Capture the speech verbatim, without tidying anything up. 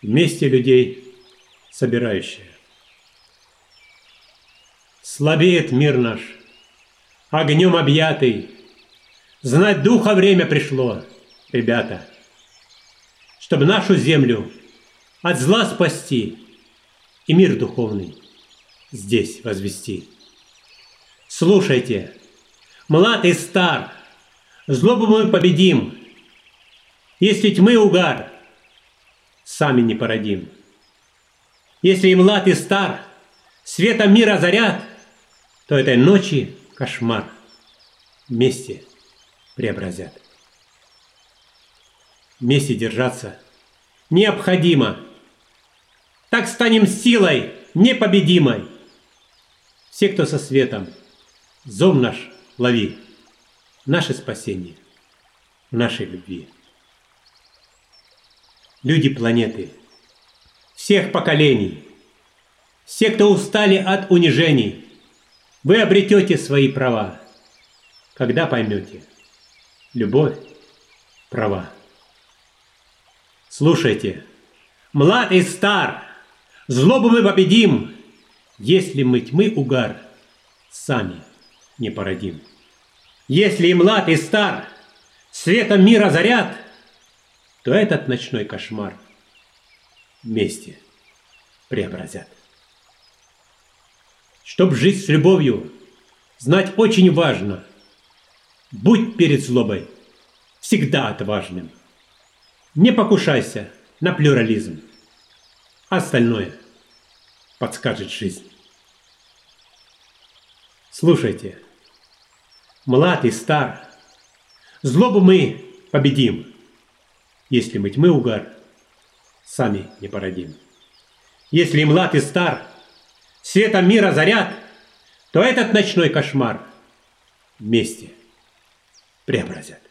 вместе людей собирающая. Слабеет мир наш, огнем объятый. Знать духа время пришло, ребята, чтобы нашу землю от зла спасти и мир духовный здесь возвести. Слушайте, млад и стар, злобу мы победим, если тьмы угар сами не породим. Если и млад и стар светом мира заряд, то этой ночи кошмар вместе преобразят. Вместе держаться необходимо. Так станем силой непобедимой. Все, кто со светом, зов наш лови. Наше спасение в нашей любви. Люди планеты, всех поколений, все, кто устали от унижений, вы обретете свои права, когда поймете: любовь права. Слушайте, млад и стар, злобу мы победим, если мы тьмы угар сами не породим. Если и млад и стар светом мира заряд, то этот ночной кошмар вместе преобразят. Чтоб жить с любовью, знать очень важно: будь перед злобой всегда отважным. Не покушайся на плюрализм. Остальное подскажет жизнь. Слушайте, млад и стар, злобу мы победим, если мы тьмы угар сами не породим. Если и млад и стар светом мира заряд, то этот ночной кошмар вместе преобразят.